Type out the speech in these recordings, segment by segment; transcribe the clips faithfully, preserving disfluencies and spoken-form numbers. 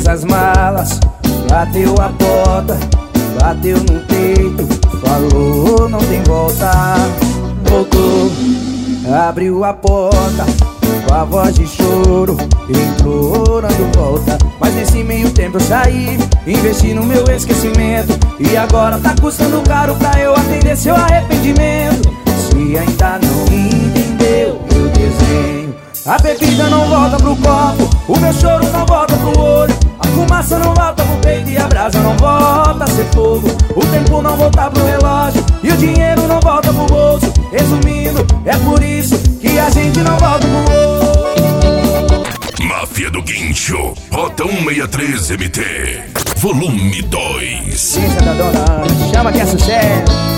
as malas, bateu a porta, bateu no peito, falou não tem volta. Voltou, abriu a porta, com a voz de choro, entrou dando volta. Mas nesse meio tempo eu saí, investi no meu esquecimento, e agora tá custando caro pra eu atender seu arrependimento. Se ainda não entendeu meu desenho, a bebida não volta pro copo, o meu choro não volta pro olho, a fumaça não volta pro peito e a brasa não volta a ser fogo. O tempo não volta pro relógio e o dinheiro não volta pro bolso. Resumindo, é por isso que a gente não volta pro outro. Máfia do Guincho, Rota cento e sessenta e três M T, volume dois. Licença da dona Ana, chama que é sucesso.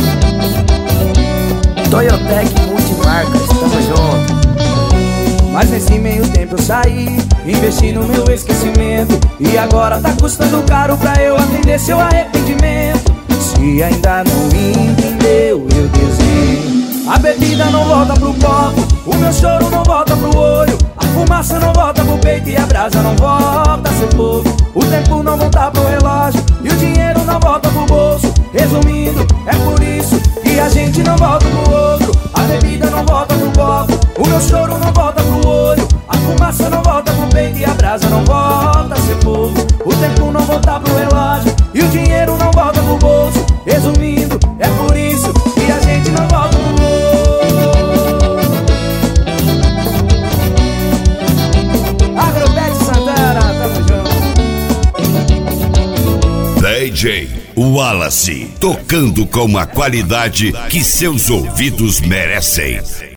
Toyotec Multimarcas, tamo junto. Mas nesse meio tempo eu saí, investi no meu esquecimento, e agora tá custando caro pra eu atender seu arrependimento. Se ainda não entendeu eu desenho, a bebida não volta pro copo, o meu choro não volta pro olho, a fumaça não volta pro peito e a brasa não volta a ser fogo. O tempo não volta pro relógio e o dinheiro não volta pro bolso. Resumindo, é por isso que a gente não volta pro outro. A bebida não volta pro copo, o meu choro não volta pro olho, a fumaça não volta pro peito e a brasa não volta a ser fogo. O tempo não volta pro relógio e o dinheiro não volta pro bolso. Resumindo, é por isso que a gente não volta pro outro. Agrobet Santana, tamo junto. D J Wallace, tocando com a qualidade que seus ouvidos merecem.